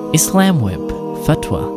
Islam Web Fatwa.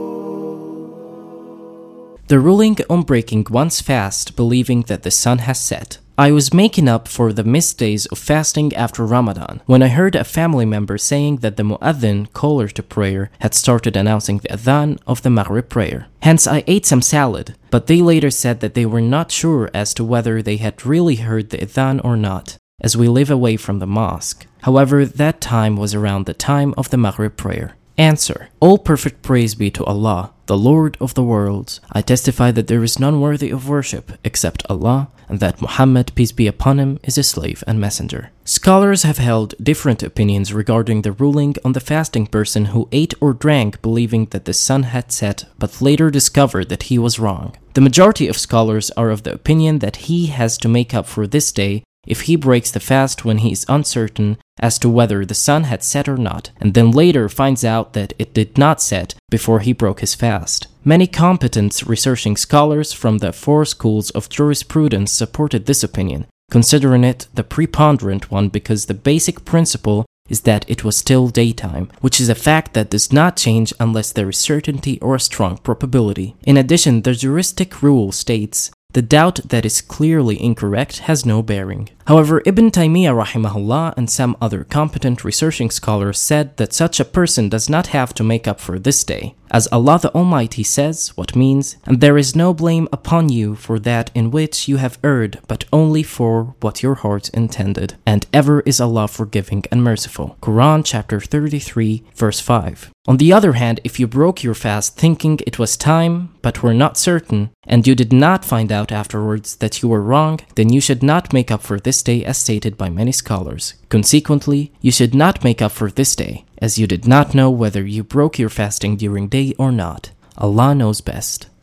The ruling on breaking one's fast believing that the sun has set. I was making up for the missed days of fasting after Ramadan when I heard a family member saying that the mu'adhin, caller to prayer, had started announcing the adhan of the Maghrib prayer. Hence, I ate some salad, but they later said that they were not sure as to whether they had really heard the adhan or not, as we live away from the mosque. However, that time was around the time of the Maghrib prayer. Answer: All perfect praise be to Allah, the Lord of the worlds. I testify that there is none worthy of worship except Allah, and that Muhammad, peace be upon him, is his slave and messenger. Scholars have held different opinions regarding the ruling on the fasting person who ate or drank believing that the sun had set, but later discovered that he was wrong. The majority of scholars are of the opinion that he has to make up for this day if he breaks the fast when he is uncertain as to whether the sun had set or not, and then later finds out that it did not set before he broke his fast. Many competent researching scholars from the four schools of jurisprudence supported this opinion, considering it the preponderant one because the basic principle is that it was still daytime, which is a fact that does not change unless there is certainty or a strong probability. In addition, the juristic rule states, the doubt that is clearly incorrect has no bearing. However, Ibn Taymiyyah rahimahullah and some other competent researching scholars said that such a person does not have to make up for this day. As Allah the Almighty says, what means, and there is no blame upon you for that in which you have erred, but only for what your heart intended. And ever is Allah forgiving and merciful. Quran chapter 33, verse 5. On the other hand, if you broke your fast thinking it was time, but were not certain, and you did not find out afterwards that you were wrong, then you should not make up for this day as stated by many scholars. Consequently, you should not make up for this day, as you did not know whether you broke your fasting during day or not. Allah knows best.